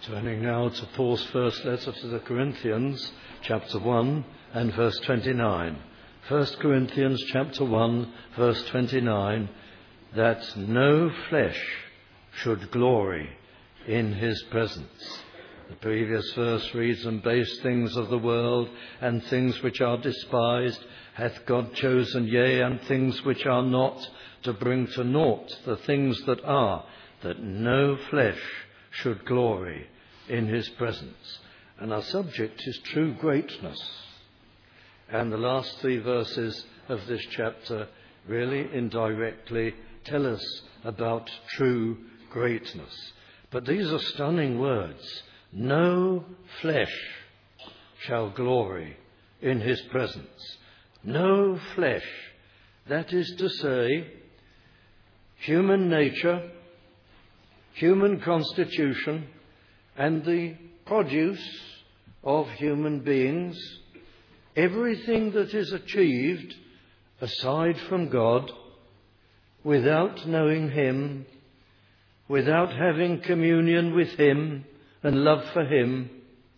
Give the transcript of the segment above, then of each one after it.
Turning now to Paul's first letter to the Corinthians, chapter 1 and verse 29. 1 Corinthians chapter 1, verse 29, that no flesh should glory in his presence. The previous verse reads, and base things of the world and things which are despised hath God chosen, yea, and things which are not, to bring to naught the things that are, that no flesh should glory in his presence. And our subject is true greatness. And the last three verses of this chapter really indirectly tell us about true greatness. But these are stunning words. No flesh shall glory in his presence. No flesh. That is to say, human nature, human constitution, and the produce of human beings, everything that is achieved aside from God, without knowing him, without having communion with him and love for him,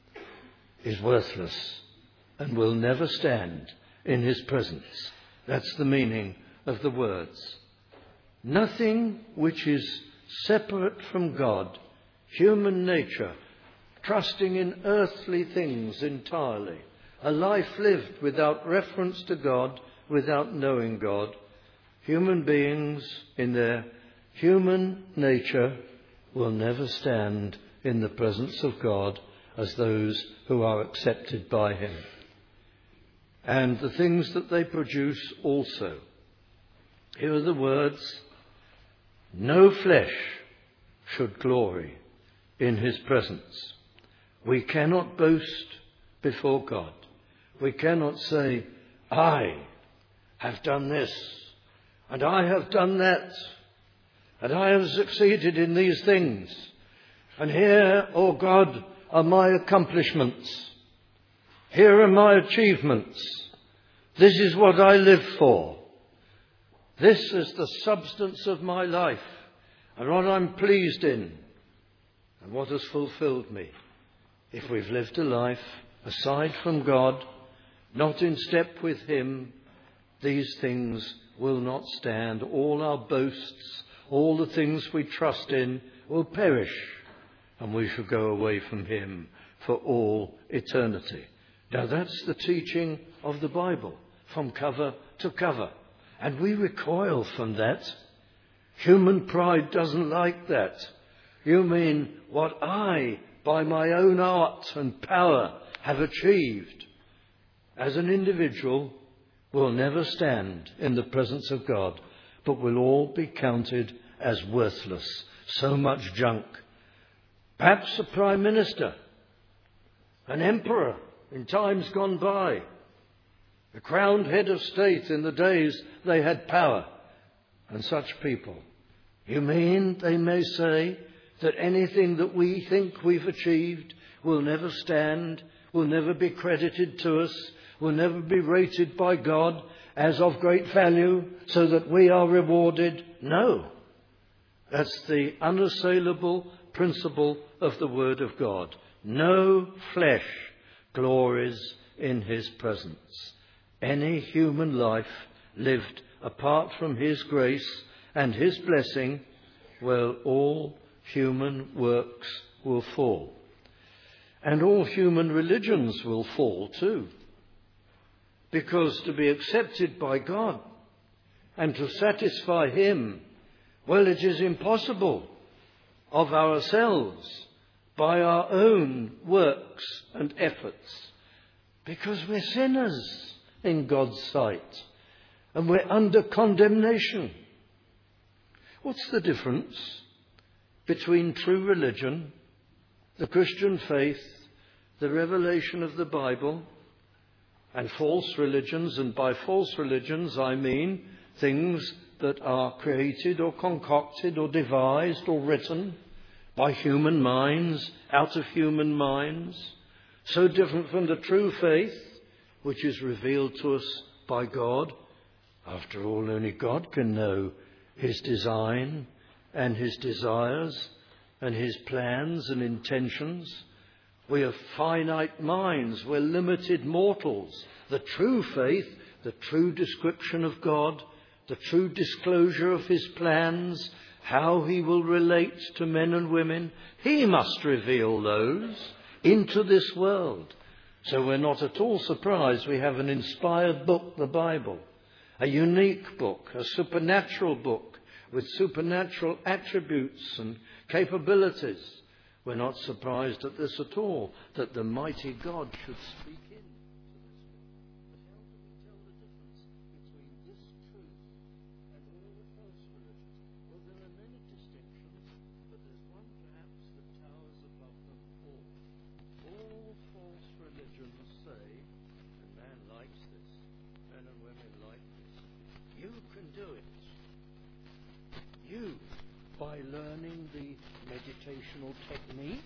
is worthless and will never stand in his presence. That's the meaning of the words. Nothing which is separate from God, human nature, trusting in earthly things entirely, a life lived without reference to God, without knowing God, human beings in their human nature will never stand in the presence of God as those who are accepted by him. And the things that they produce also. Here are the words, no flesh should glory in his presence. We cannot boast before God. We cannot say, I have done this, and I have done that, and I have succeeded in these things, and here, O God, are my accomplishments. Here are my achievements. This is what I live for. This is the substance of my life, and what I'm pleased in, and what has fulfilled me. If we've lived a life aside from God, not in step with him, these things will not stand. All our boasts, all the things we trust in will perish, and we shall go away from him for all eternity. Now that's the teaching of the Bible, from cover to cover. And we recoil from that. Human pride doesn't like that. You mean what I, by my own art and power, have achieved as an individual will never stand in the presence of God, but will all be counted as worthless. So much junk. Perhaps a prime minister, an emperor in times gone by, a crowned head of state in the days they had power, and such people. You mean, they may say, that anything that we think we've achieved will never stand, will never be credited to us, will never be rated by God as of great value, so that we are rewarded? No. That's the unassailable principle of the Word of God. No flesh glories in his presence. Any human life lived apart from his grace and his blessing, well, all human works will fall. And all human religions will fall too. Because to be accepted by God and to satisfy him, well, it is impossible of ourselves by our own works and efforts, because we're sinners in God's sight and we're under condemnation. What's the difference between true religion, the Christian faith, the revelation of the Bible, and false religions? And by false religions I mean things that are created or concocted or devised or written by human minds, out of human minds. So different from the true faith, which is revealed to us by God. After all, only God can know his design and his desires. and his plans and intentions. We have finite minds. We're limited mortals. The true faith, the true description of God, the true disclosure of his plans, how he will relate to men and women, he must reveal those into this world. So we're not at all surprised we have an inspired book, the Bible, a unique book, a supernatural book with supernatural attributes and capabilities. We're not surprised at this at all, that the mighty God should speak in. By learning the meditational technique,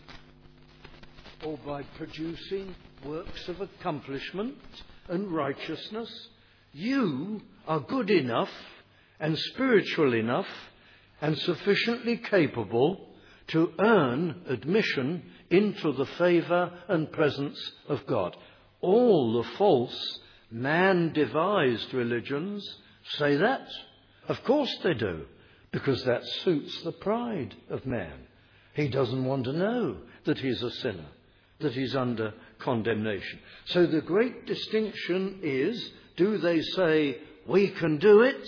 or by producing works of accomplishment and righteousness, you are good enough and spiritual enough and sufficiently capable to earn admission into the favour and presence of God. All the false man-devised religions say that. Of course they do. Because that suits the pride of man. He doesn't want to know that he's a sinner, that he's under condemnation. So the great distinction is, do they say, we can do it?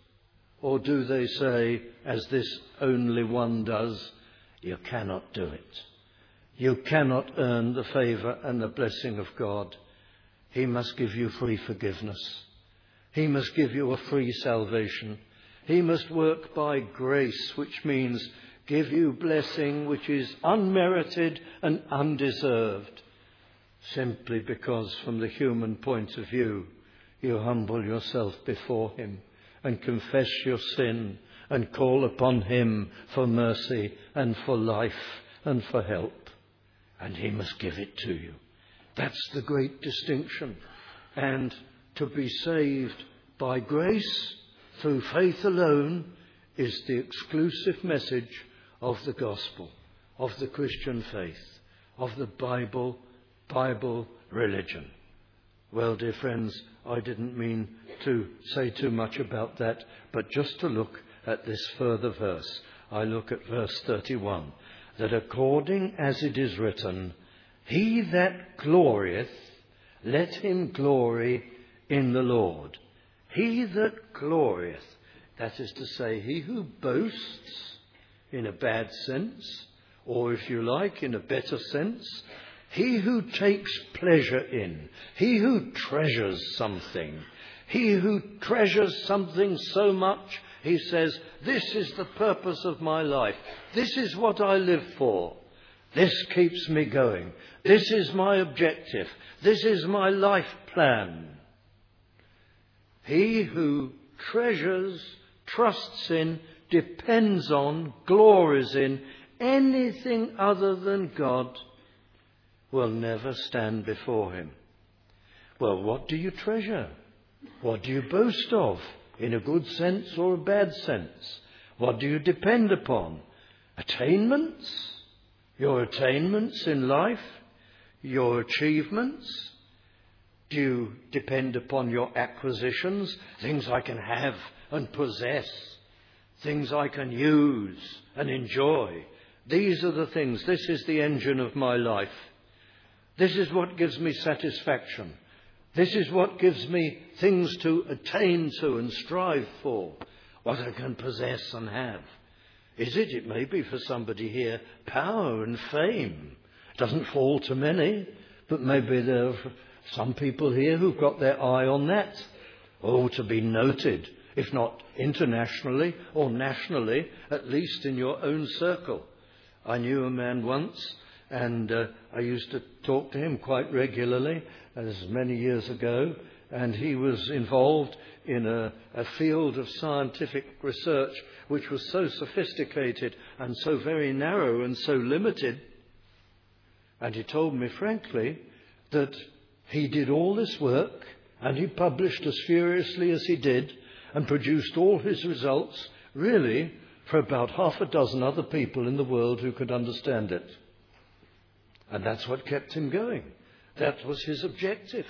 Or do they say, as this only one does, you cannot do it. You cannot earn the favour and the blessing of God. He must give you free forgiveness. He must give you a free salvation. He must work by grace, which means give you blessing which is unmerited and undeserved, simply because from the human point of view you humble yourself before him and confess your sin and call upon him for mercy and for life and for help. And he must give it to you. That's the great distinction. And to be saved by grace through faith alone is the exclusive message of the gospel, of the Christian faith, of the Bible religion. Well, dear friends, I didn't mean to say too much about that, but just to look at this further verse. I look at verse 31, that according as it is written, he that glorieth, let him glory in the Lord. He that glorieth, that is to say, he who boasts in a bad sense, or if you like, in a better sense, he who takes pleasure in, he who treasures something, he who treasures something so much, he says, this is the purpose of my life. This is what I live for. This keeps me going. This is my objective. This is my life plan. He who treasures, trusts in, depends on, glories in anything other than God will never stand before him. Well, what do you treasure? What do you boast of, in a good sense or a bad sense? What do you depend upon? Attainments? Your attainments in life? Your achievements? Do you depend upon your acquisitions, things I can have and possess, things I can use and enjoy? These are the things. This is the engine of my life. This is what gives me satisfaction. This is what gives me things to attain to and strive for, what I can possess and have. Is it? It may be for somebody here, power and fame. It doesn't fall to many, but maybe there are some people here who've got their eye on that. Oh, to be noted, if not internationally or nationally, at least in your own circle. I knew a man once, and I used to talk to him quite regularly, as many years ago, and he was involved in a field of scientific research which was so sophisticated and so very narrow and so limited. And he told me frankly that he did all this work, and he published as furiously as he did, and produced all his results really for about half a dozen other people in the world who could understand it. And that's what kept him going. That was his objective,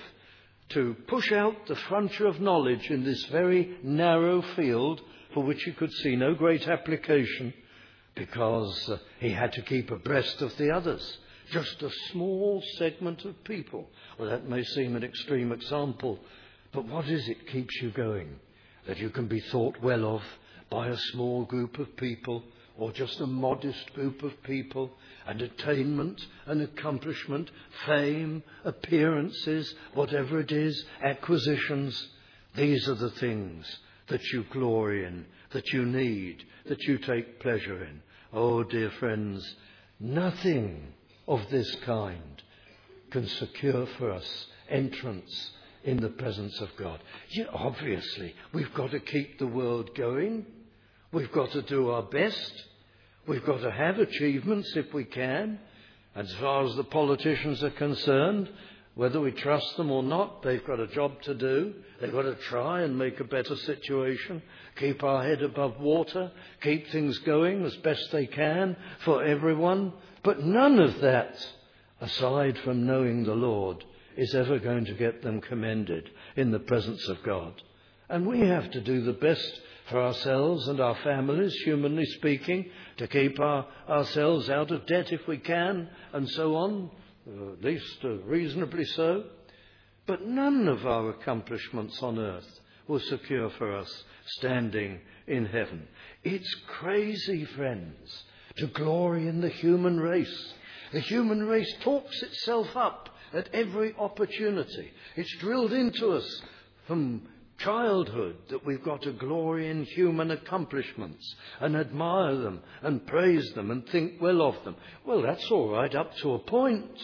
to push out the frontier of knowledge in this very narrow field for which he could see no great application, because he had to keep abreast of the others. Just a small segment of people. Well, that may seem an extreme example, but what is it keeps you going? That you can be thought well of by a small group of people, or just a modest group of people, and attainment and accomplishment, fame, appearances, whatever it is, acquisitions. These are the things that you glory in, that you need, that you take pleasure in. Oh, dear friends, nothing of this kind can secure for us entrance in the presence of God. Yeah, obviously, we've got to keep the world going. We've got to do our best. We've got to have achievements if we can. And as far as the politicians are concerned, whether we trust them or not, they've got a job to do. They've got to try and make a better situation, keep our head above water, keep things going as best they can for everyone. But none of that, aside from knowing the Lord, is ever going to get them commended in the presence of God. And we have to do the best for ourselves and our families, humanly speaking, to keep ourselves out of debt if we can, and so on, at least reasonably so. But none of our accomplishments on earth will secure for us standing in heaven. It's crazy, friends, to glory in the human race. The human race talks itself up at every opportunity. It's drilled into us from childhood that we've got to glory in human accomplishments and admire them and praise them and think well of them. Well, that's all right up to a point,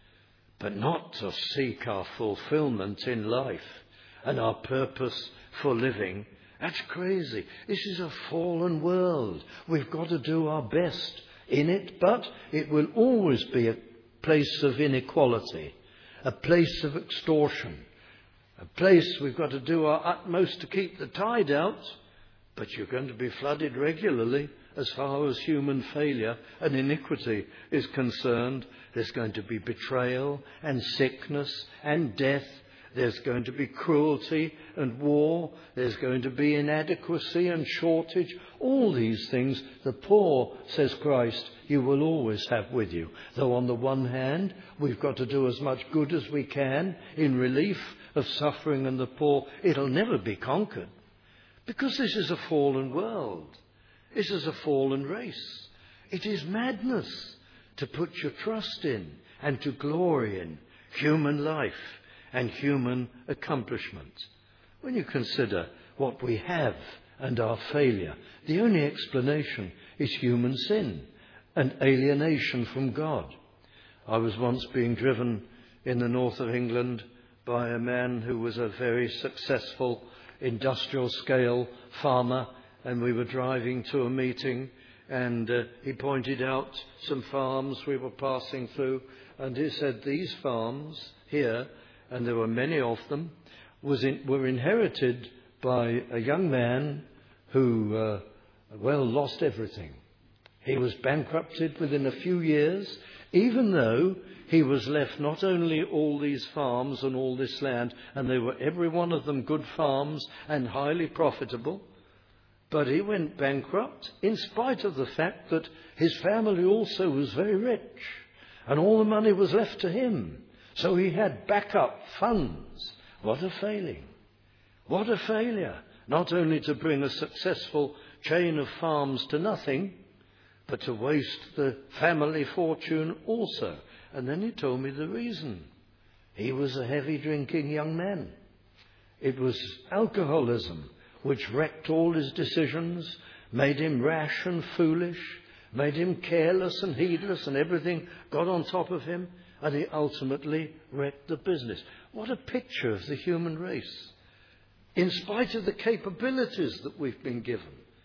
but not to seek our fulfillment in life and our purpose for living. That's crazy. This is a fallen world. We've got to do our best in it, but it will always be a place of inequality, a place of extortion, a place we've got to do our utmost to keep the tide out, but you're going to be flooded regularly as far as human failure and iniquity is concerned. There's going to be betrayal and sickness and death. There's going to be cruelty and war. There's going to be inadequacy and shortage. All these things, the poor, says Christ, you will always have with you. Though on the one hand, we've got to do as much good as we can in relief of suffering and the poor. It'll never be conquered, because this is a fallen world. This is a fallen race. It is madness to put your trust in and to glory in human life and human accomplishment. When you consider what we have and our failure, the only explanation is human sin and alienation from God. I was once being driven in the north of England by a man who was a very successful industrial scale farmer, and we were driving to a meeting, and he pointed out some farms we were passing through, and he said these farms here, and there were many of them, were inherited by a young man who, lost everything. He was bankrupted within a few years, even though he was left not only all these farms and all this land, and they were every one of them good farms and highly profitable, but he went bankrupt in spite of the fact that his family also was very rich, and all the money was left to him. So he had backup funds. What a failing. What a failure. Not only to bring a successful chain of farms to nothing, but to waste the family fortune also. And then he told me the reason. He was a heavy drinking young man. It was alcoholism which wrecked all his decisions, made him rash and foolish, made him careless and heedless, and everything got on top of him, and he ultimately wrecked the business. What a picture of the human race. In spite of the capabilities that we've been given,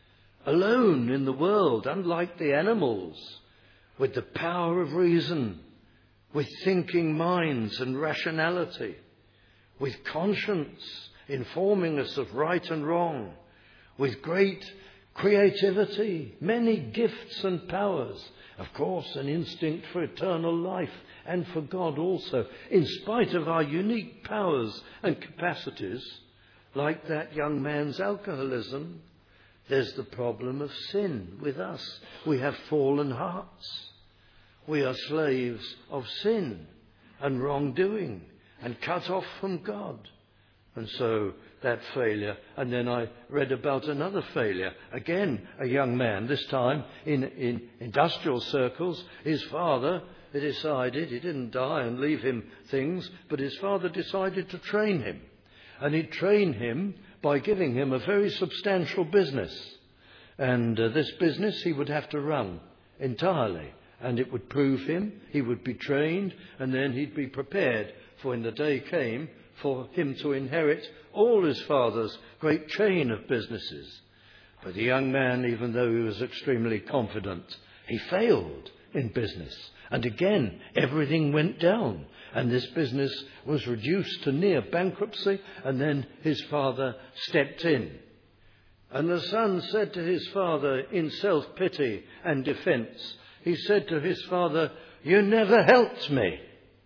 alone in the world, unlike the animals, with the power of reason, with thinking minds and rationality, with conscience informing us of right and wrong, with great creativity, many gifts and powers. Of course, an instinct for eternal life and for God also. In spite of our unique powers and capacities, like that young man's alcoholism, there's the problem of sin with us. We have fallen hearts. We are slaves of sin and wrongdoing and cut off from God. And so that failure. And then I read about another failure. Again, a young man, this time in industrial circles. His father decided, he didn't die and leave him things, but his father decided to train him. And he'd train him by giving him a very substantial business. And this business he would have to run entirely. And it would prove him, he would be trained, and then he'd be prepared for when the day came for him to inherit all his father's great chain of businesses. But the young man, even though he was extremely confident, he failed in business. And again, everything went down. And this business was reduced to near bankruptcy. And then his father stepped in. And the son said to his father in self-pity and defense, he said to his father, "You never helped me."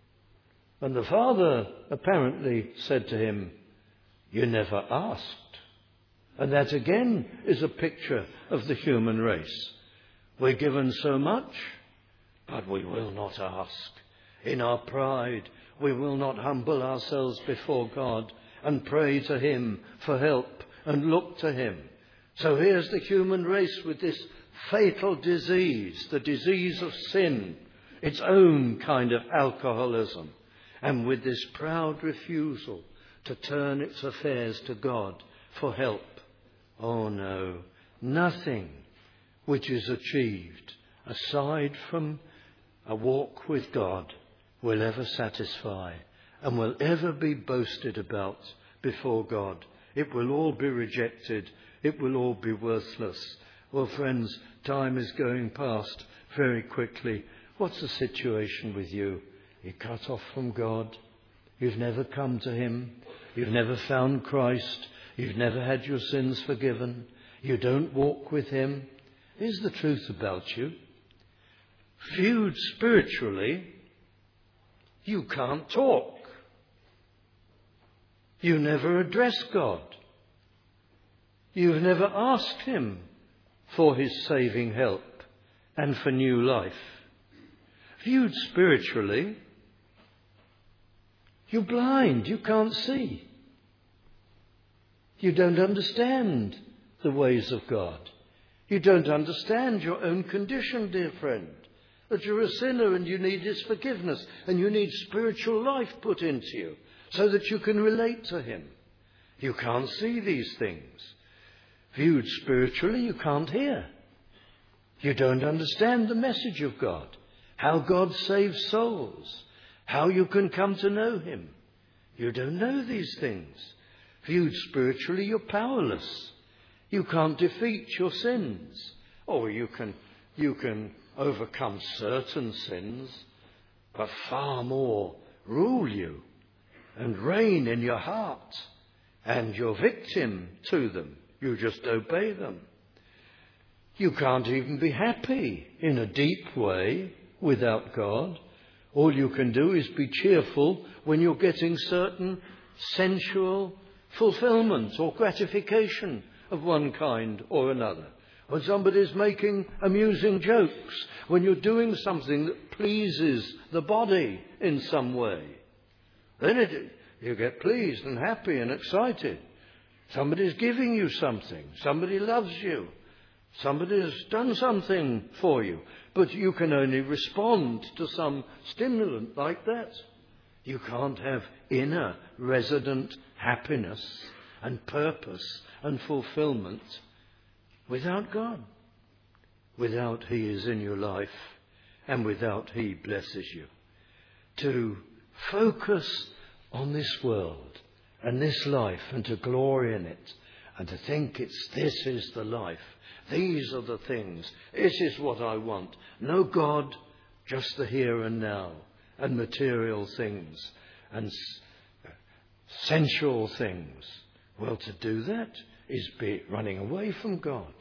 And the father apparently said to him, "You never asked." And that again is a picture of the human race. We're given so much, but we will not ask. In our pride, we will not humble ourselves before God and pray to Him for help and look to Him. So here's the human race with this fatal disease, the disease of sin, its own kind of alcoholism, and with this proud refusal to turn its affairs to God for help. Oh no, nothing which is achieved aside from a walk with God will ever satisfy and will ever be boasted about before God. It will all be rejected. It will all be worthless. Well, friends, time is going past very quickly. What's the situation with you? You're cut off from God. You've never come to Him. You've never found Christ. You've never had your sins forgiven. You don't walk with Him. Here's the truth about you. Viewed spiritually, you can't talk. You never address God. You've never asked Him for His saving help and for new life. Viewed spiritually, you're blind. You can't see. You don't understand the ways of God. You don't understand your own condition, dear friend, that you're a sinner and you need His forgiveness and you need spiritual life put into you so that you can relate to Him. You can't see these things. Viewed spiritually, you can't hear. You don't understand the message of God, how God saves souls, how you can come to know Him. You don't know these things. Viewed spiritually, you're powerless. You can't defeat your sins. Or you can overcome certain sins, but far more rule you and reign in your heart, and you're victim to them. You just obey them. You can't even be happy in a deep way without God. All you can do is be cheerful when you're getting certain sensual fulfillment or gratification of one kind or another. When somebody's making amusing jokes, when you're doing something that pleases the body in some way, then you get pleased and happy and excited. Somebody's giving you something. Somebody loves you. Somebody has done something for you. But you can only respond to some stimulant like that. You can't have inner resident happiness and purpose and fulfillment without God. Without He is in your life and without He blesses you. To focus on this world and this life and to glory in it and to think this is the life. These are the things. This is what I want. No God, just the here and now and material things and sensual things. Well, to do that is be running away from God.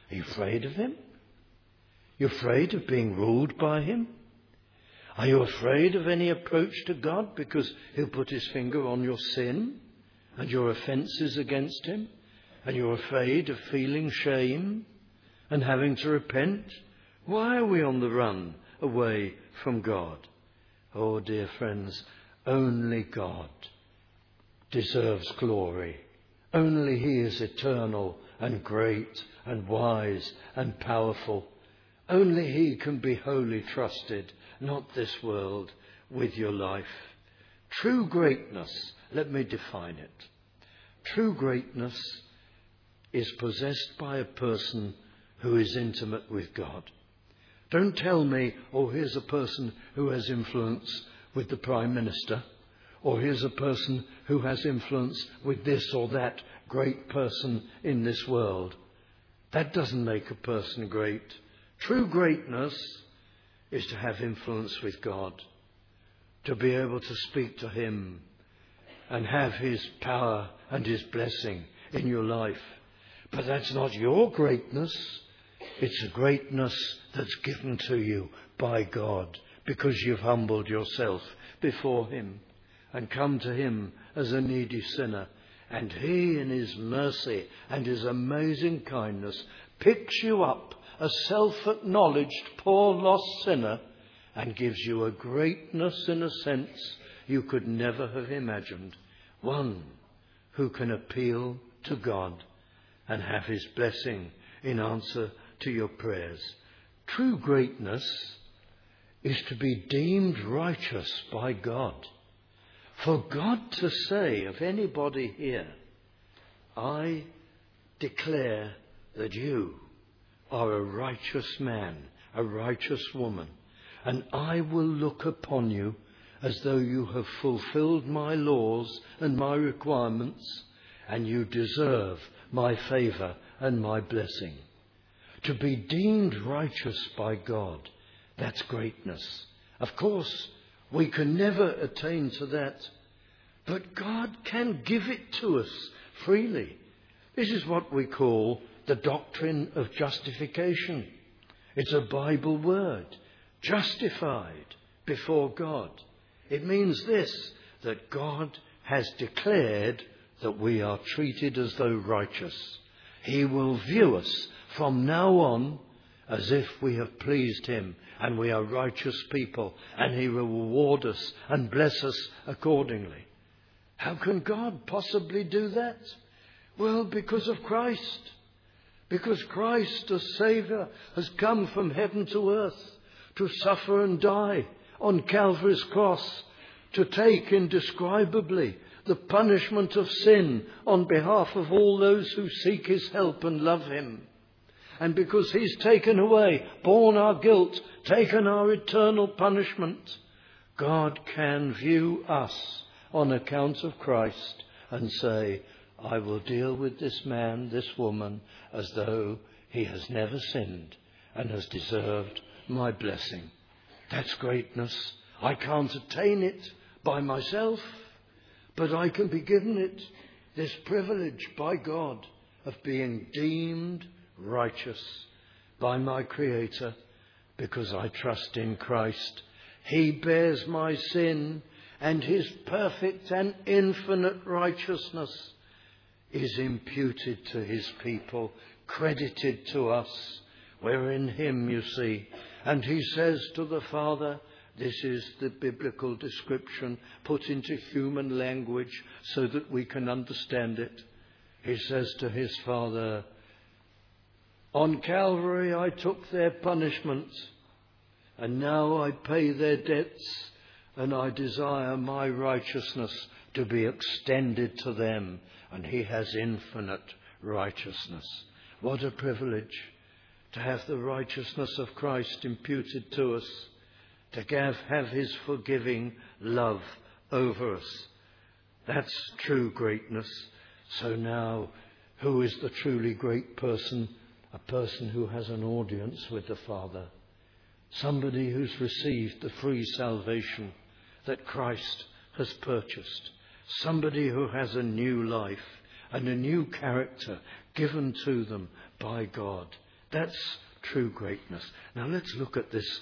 Are you afraid of him? You're afraid of being ruled by him? Are you afraid of any approach to God because he'll put his finger on your sin and your offences against him? And you're afraid of feeling shame and having to repent? Why are we on the run away from God? Oh, dear friends, only God deserves glory. Only he is eternal and great and wise and powerful. Only he can be wholly trusted, not this world, with your life. True greatness, let me define it. True greatness is possessed by a person who is intimate with God. Don't tell me, oh, here's a person who has influence with the Prime Minister, or here's a person who has influence with this or that great person in this world. That doesn't make a person great. True greatness is to have influence with God, to be able to speak to him and have his power and his blessing in your life. But that's not your greatness. It's a greatness that's given to you by God because you've humbled yourself before him and come to him as a needy sinner. And he, in his mercy and his amazing kindness, picks you up, a self-acknowledged, poor, lost sinner, and gives you a greatness in a sense you could never have imagined. One who can appeal to God and have his blessing in answer to your prayers. True greatness is to be deemed righteous by God. For God to say of anybody here, I declare that you are a righteous man, a righteous woman, and I will look upon you as though you have fulfilled my laws and my requirements, and you deserve my favour and my blessing. To be deemed righteous by God, that's greatness. Of course, we can never attain to that, but God can give it to us freely. This is what we call the doctrine of justification. It's a Bible word, justified before God. It means this, that God has declared that we are treated as though righteous. He will view us from now on as if we have pleased him and we are righteous people, and he will reward us and bless us accordingly. How can God possibly do that? Well, because of Christ. Because Christ, the Saviour, has come from heaven to earth to suffer and die on Calvary's cross, to take indescribably the punishment of sin on behalf of all those who seek his help and love him. And because he's taken away, borne our guilt, taken our eternal punishment, God can view us on account of Christ and say, I will deal with this man, this woman, as though he has never sinned and has deserved my blessing. That's greatness. I can't attain it by myself, but I can be given it, this privilege by God of being deemed righteous by my Creator because I trust in Christ. He bears my sin, and his perfect and infinite righteousness is imputed to his people, credited to us. We're in him, you see. And he says to the Father, this is the biblical description put into human language so that we can understand it. He says to his Father, on Calvary I took their punishment, and now I pay their debts, and I desire my righteousness to be extended to them. And he has infinite righteousness. What a privilege to have the righteousness of Christ imputed to us, to have his forgiving love over us. That's true greatness. So now, who is the truly great person? A person who has an audience with the Father. Somebody who's received the free salvation that Christ has purchased. Somebody who has a new life and a new character given to them by God. That's true greatness. Now let's look at this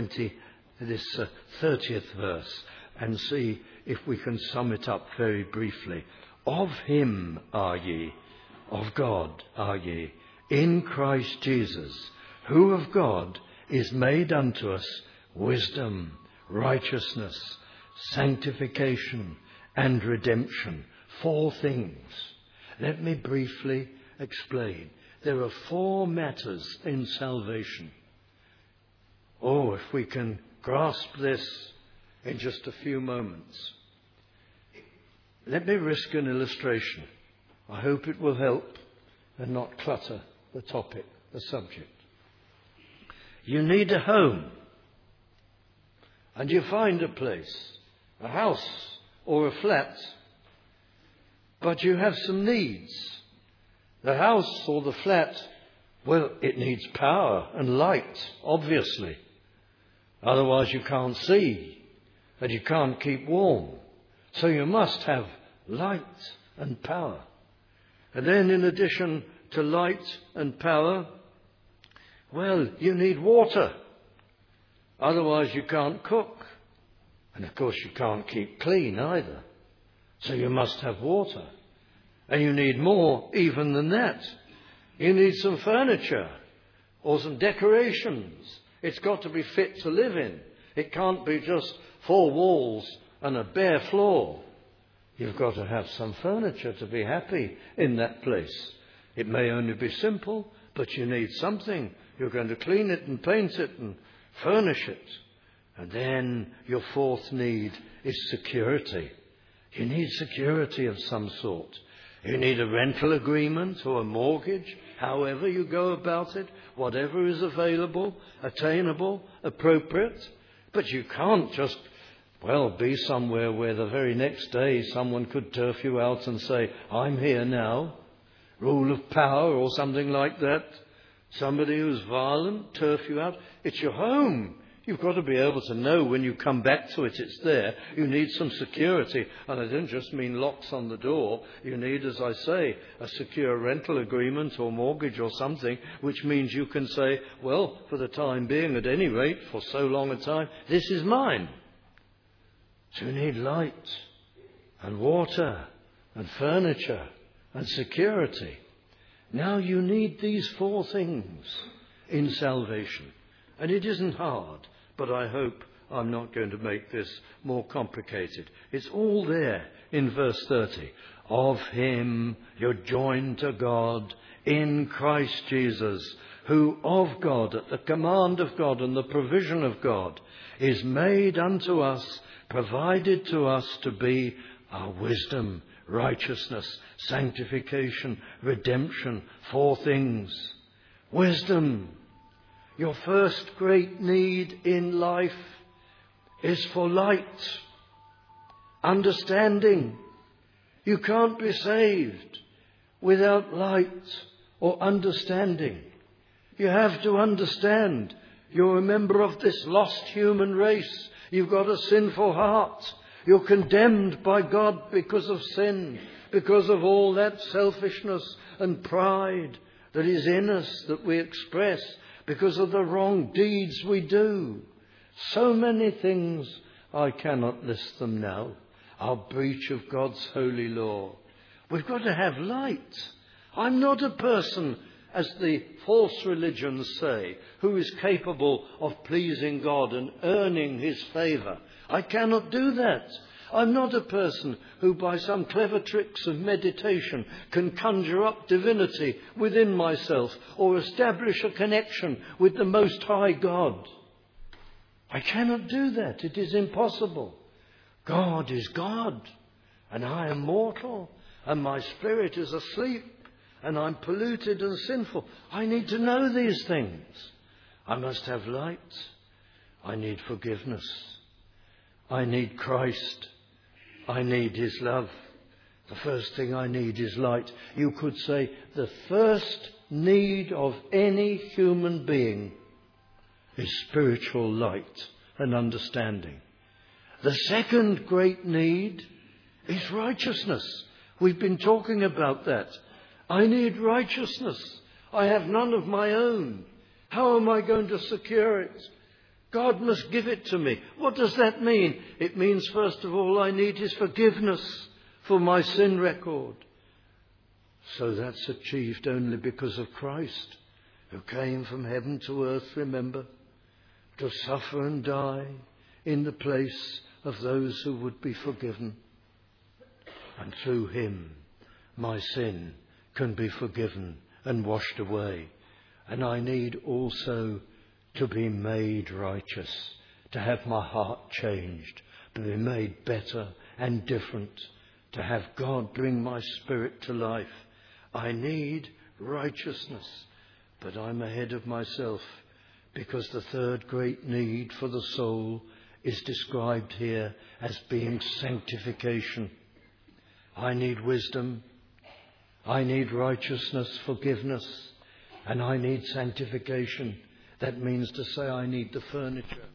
30th verse and see if we can sum it up very briefly. Of him are ye, of God are ye, in Christ Jesus, who of God is made unto us wisdom, righteousness, sanctification, and redemption. 4 things. Let me briefly explain. There are 4 matters in salvation. Oh, if we can grasp this in just a few moments. Let me risk an illustration. I hope it will help and not clutter the topic, the subject. You need a home, and you find a place, a house or a flat, but you have some needs. The house or the flat, well, it needs power and light, obviously. Otherwise you can't see and you can't keep warm. So you must have light and power. And then in addition to light and power, well, you need water. Otherwise you can't cook. And of course you can't keep clean either. So you must have water. And you need more even than that. You need some furniture or some decorations. It's got to be fit to live in. It can't be just 4 walls and a bare floor. You've got to have some furniture to be happy in that place. It may only be simple, but you need something. You're going to clean it and paint it and furnish it. And then your 4th need is security. You need security of some sort. You need a rental agreement or a mortgage, however you go about it, whatever is available, attainable, appropriate. But you can't just, be somewhere where the very next day someone could turf you out and say, I'm here now. Rule of power or something like that. Somebody who's violent, turf you out. It's your home. You've got to be able to know when you come back to it, it's there. You need some security. And I don't just mean locks on the door. You need, as I say, a secure rental agreement or mortgage or something, which means you can say, well, for the time being, at any rate, for so long a time, this is mine. So you need light and water and furniture and security. Now you need these 4 things in salvation. And it isn't hard. But I hope I'm not going to make this more complicated. It's all there in verse 30. Of him you're joined to God in Christ Jesus, who of God, at the command of God and the provision of God, is made unto us, provided to us to be our wisdom, righteousness, sanctification, redemption. 4 things. Wisdom. Your first great need in life is for light, understanding. You can't be saved without light or understanding. You have to understand you're a member of this lost human race. You've got a sinful heart. You're condemned by God because of sin, because of all that selfishness and pride that is in us that we express, because of the wrong deeds we do. So many things, I cannot list them now. Our breach of God's holy law. We've got to have light. I'm not a person, as the false religions say, who is capable of pleasing God and earning his favour. I cannot do that. I'm not a person who by some clever tricks of meditation can conjure up divinity within myself or establish a connection with the Most High God. I cannot do that. It is impossible. God is God, and I am mortal, and my spirit is asleep, and I'm polluted and sinful. I need to know these things. I must have light. I need forgiveness. I need Christ. I need his love. The first thing I need is light. You could say the first need of any human being is spiritual light and understanding. The second great need is righteousness. We've been talking about that. I need righteousness. I have none of my own. How am I going to secure it? God must give it to me. What does that mean? It means, first of all, I need His forgiveness for my sin record. So that's achieved only because of Christ, who came from heaven to earth, remember, to suffer and die in the place of those who would be forgiven. And through Him, my sin can be forgiven and washed away. And I need also to be made righteous, to have my heart changed, to be made better and different, to have God bring my spirit to life. I need righteousness, but I'm ahead of myself, because the third great need for the soul is described here as being sanctification. I need wisdom, I need righteousness, forgiveness, and I need sanctification. That means to say I need the furniture.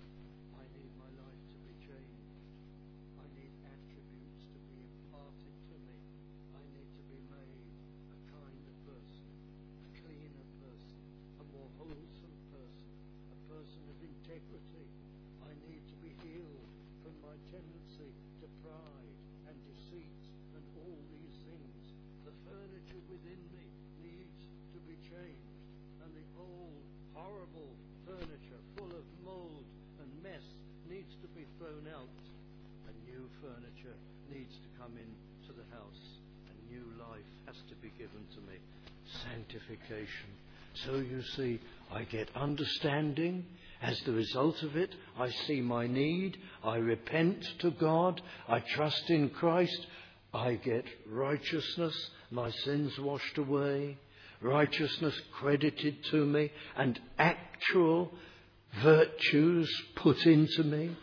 I need my life to be changed. I need attributes to be imparted to me. I need to be made a kinder person, a cleaner person, a more wholesome person, a person of integrity. I need to be healed from my tendency to pride and deceit and all these things. The furniture within me needs to be changed, and the old horrible furniture full of mold and mess needs to be thrown out. And new furniture needs to come into the house, and new life has to be given to me. Sanctification. So you see, I get understanding. As the result of it, I see my need. I repent to God. I trust in Christ. I get righteousness, my sins washed away, righteousness credited to me, and actual virtues put into me.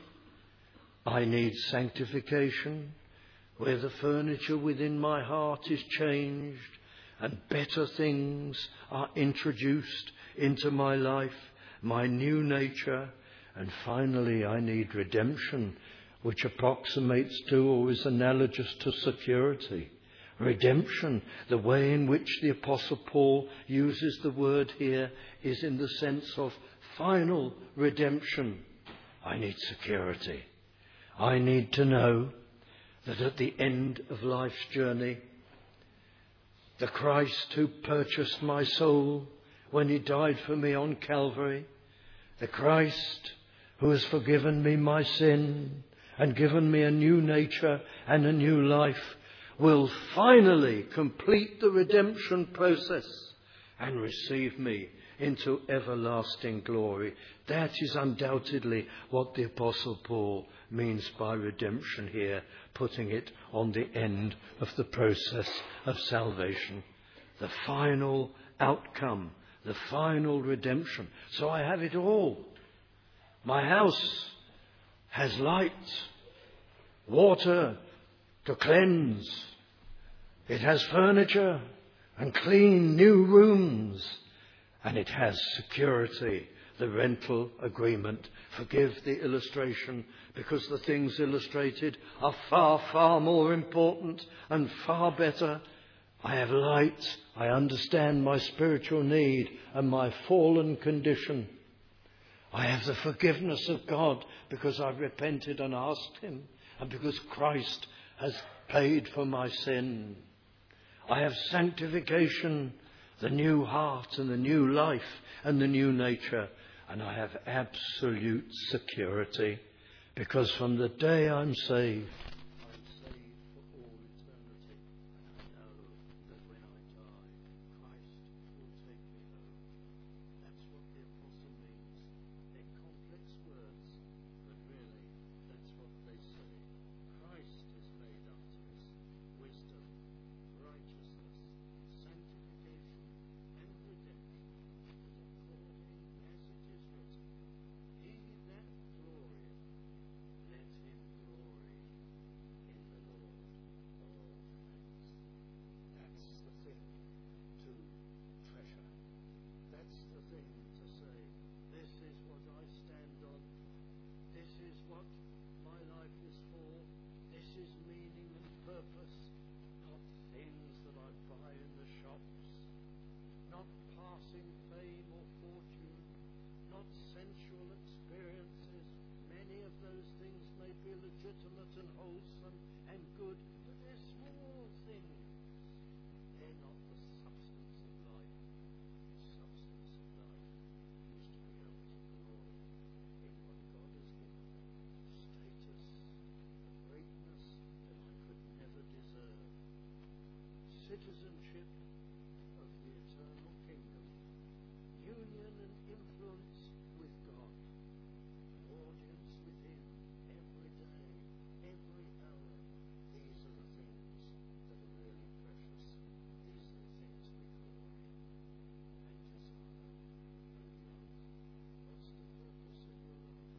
I need sanctification, where the furniture within my heart is changed and better things are introduced into my life, my new nature. And finally, I need redemption, which approximates to or is analogous to security. Redemption, the way in which the Apostle Paul uses the word here, is in the sense of final redemption. I need security. I need to know that at the end of life's journey, the Christ who purchased my soul when He died for me on Calvary, the Christ who has forgiven me my sin and given me a new nature and a new life, will finally complete the redemption process and receive me into everlasting glory. That is undoubtedly what the Apostle Paul means by redemption here, putting it on the end of the process of salvation. The final outcome, the final redemption. So I have it all. My house has light, water to cleanse. It has furniture and clean new rooms. And it has security, the rental agreement. Forgive the illustration, because the things illustrated are far, far more important and far better. I have light. I understand my spiritual need and my fallen condition. I have the forgiveness of God because I've repented and asked Him, and because Christ has paid for my sin. I have sanctification, the new heart and the new life and the new nature. And I have absolute security, because from the day I'm saved for all eternity. And I know that when I die, Christ will take me home. That's what the apostle means. They're complex words, but really that's what they say. Christ has made unto us wisdom, righteousness, sanctification, and redemption. And according as it is written, He that glorieth, let him glory and wholesome and good, but they're small things. They're not the substance of life. The substance of life is to be able to glory in what God has given me. Status, a greatness that I could never deserve. Citizenship of the eternal kingdom. Union and influence with God. Audience with Him every day, every hour. These are the things that are really precious. These are the things we glory and desire and love. What's the purpose of your life?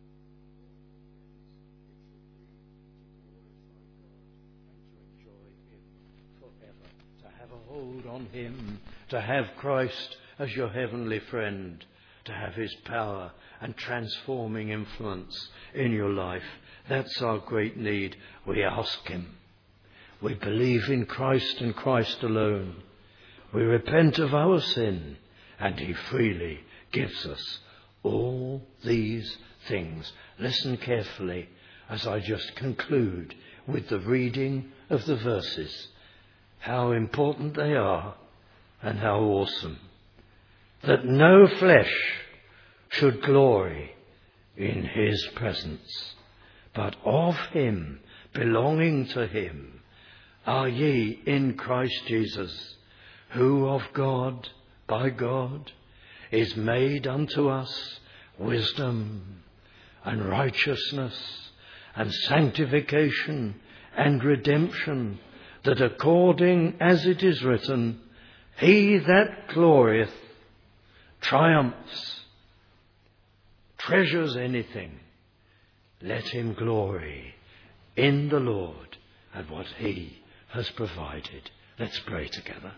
It should be to glorify God and to enjoy Him forever. To have a hold on Him, to have Christ as your heavenly friend, to have His power and transforming influence in your life. That's our great need. We ask Him. We believe in Christ and Christ alone. We repent of our sin, and He freely gives us all these things. Listen carefully as I just conclude with the reading of the verses. How important they are and how awesome. That no flesh should glory in His presence, but of Him, belonging to Him, are ye in Christ Jesus, who of God, by God, is made unto us wisdom and righteousness and sanctification and redemption, that according as it is written, He that glorieth, triumphs, treasures anything, let him glory in the Lord and what He has provided. Let's pray together.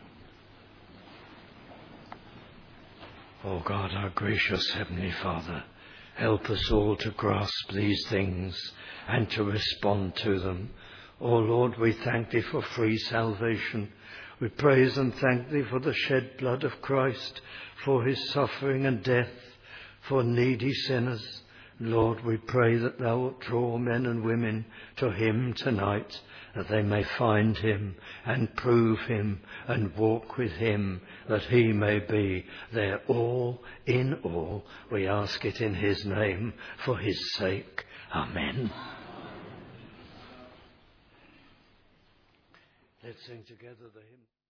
Oh God, our gracious Heavenly Father, help us all to grasp these things and to respond to them. Oh Lord, we thank Thee for free salvation. We praise and thank Thee for the shed blood of Christ, for His suffering and death, for needy sinners. Lord, we pray that Thou wilt draw men and women to Him tonight, that they may find Him and prove Him and walk with Him, that He may be their all in all. We ask it in His name, for His sake. Amen. Let's sing together the hymn.